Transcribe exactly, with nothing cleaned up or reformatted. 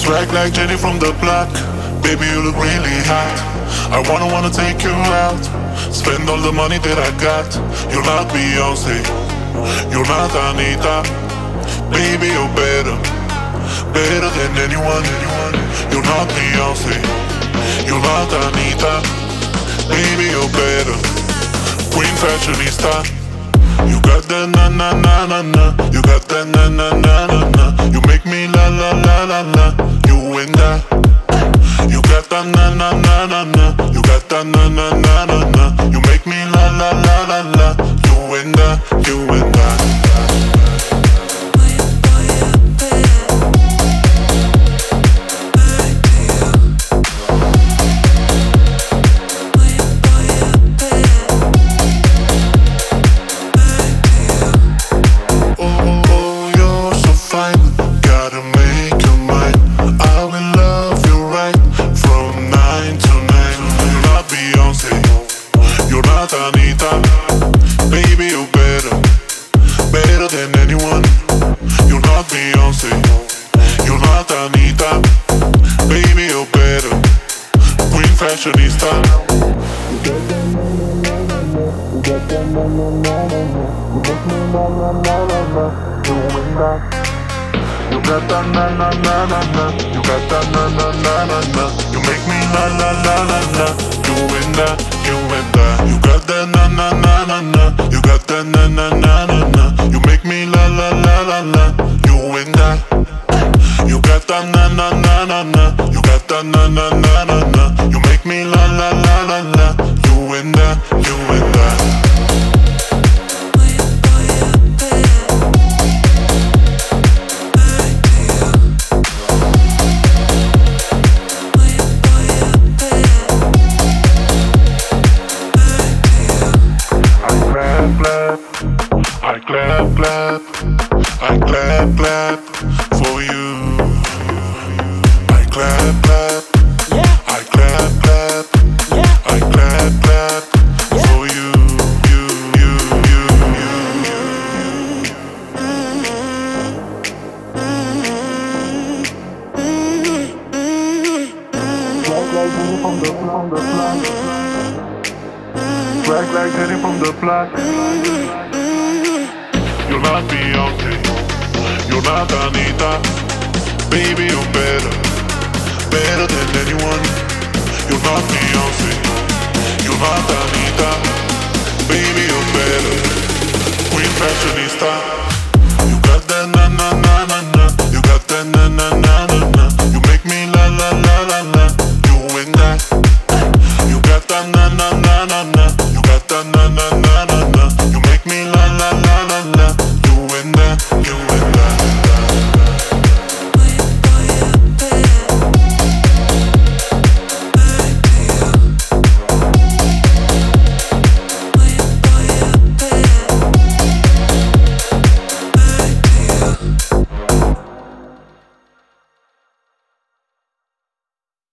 Swag like Jenny from the block. Baby, you look really hot. I wanna, wanna take you out. Spend all the money that I got. You're not Beyonce, you're not Anita. Baby, you're better, better than anyone. You're not Beyonce, you're not Anita. Baby, you're better, queen fashionista. You got that na na na na na. You got that na na na na na. You make me la la la la la. You and that. You got that na na na na na. You got that na na na na na. You make me la la la la la. You and that. You and that. Anita, baby, you're better, better than anyone. You're not Beyonce, you're not Anita. Baby, you're better, queen fashionista. You got that na na na na na. You make me na na na na na. You win that. You got that na na na na na. You got that na na na na na. You make me la la la la la. You win that. You win that. You got that na na na na na. You got that na na na na na. You make me la la la la la. You win that. You got that na na na na na. You got that na na na na na. You make me la la la la la. You win that. You win that. I clap, clap, I clap, clap for you. I clap, clap, I clap, clap, I clap, clap for you, you, you, you, you, Swag like Jenny from the block. You're not Beyonce, you're not Anita. Baby, you're better, better than anyone. You're not Beyonce, you're not Anita. Baby, you're better, queen fashionista.